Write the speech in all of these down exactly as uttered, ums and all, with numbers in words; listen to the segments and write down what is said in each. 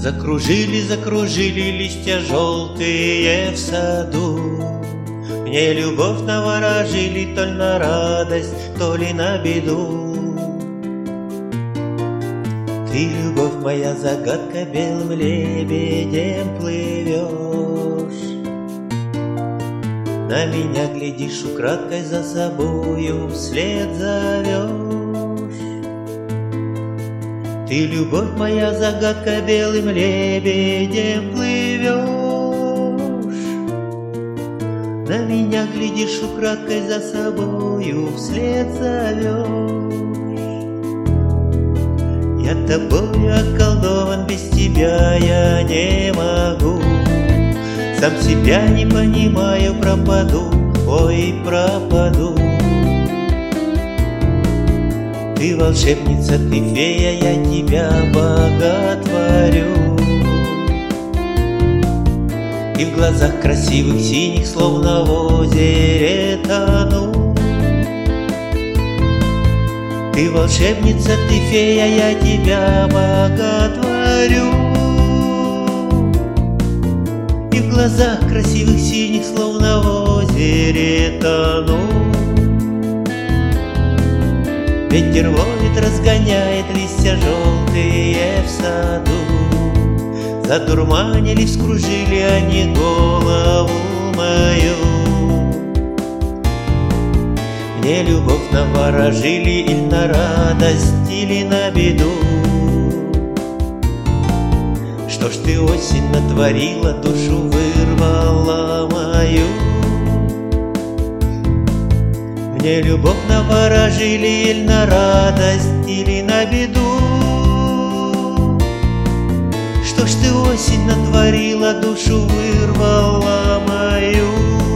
Закружили, закружили листья желтые в саду. Мне любовь наворожили, то ли на радость, то ли на беду. Ты, любовь моя, загадка, белым лебедем плывешь. На меня глядишь украдкой, за собою вслед зовешь. Ты, любовь моя, загадка, белым лебедем плывешь. На меня глядишь украдкой, за собою вслед зовешь. Я тобою околдован, без тебя я не могу. Сам себя не понимаю, пропаду, ой, пропаду. Ты волшебница, ты фея, я тебя боготворю. И в глазах красивых синих, словно в озере тону. Ты волшебница, ты фея, я тебя боготворю. И в глазах красивых синих, словно в озере тону. Ветер воет, разгоняет листья желтые в саду. Задурманили, вскружили они голову мою. Мне любовь наворожили, или на радость, или на беду. Что ж ты, осень, натворила, душу вырвала мою. Мне любовь наворожили, или на радость, или на беду. Что ж ты, осень, натворила, душу вырвала мою.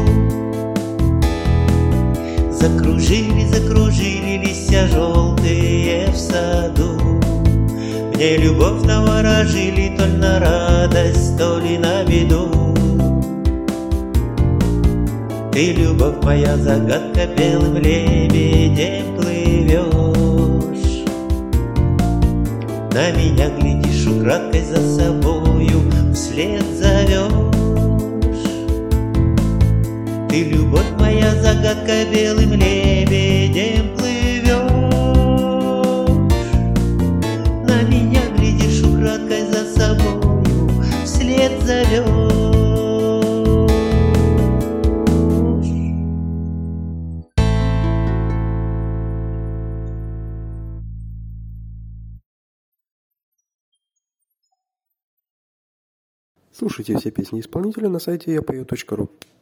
Закружили, закружили листья желтые в саду. Мне любовь наворожили, то ли на радость, то ли на беду. Ты, любовь моя, загадка, белым лебедем плывешь. На меня глядишь украдкой, за собою вслед зовешь. Ты, любовь моя, загадка, белым лебедем плывешь. На меня глядишь украдкой, за собою вслед зовешь. Слушайте все песни исполнителя на сайте я пою точка ру.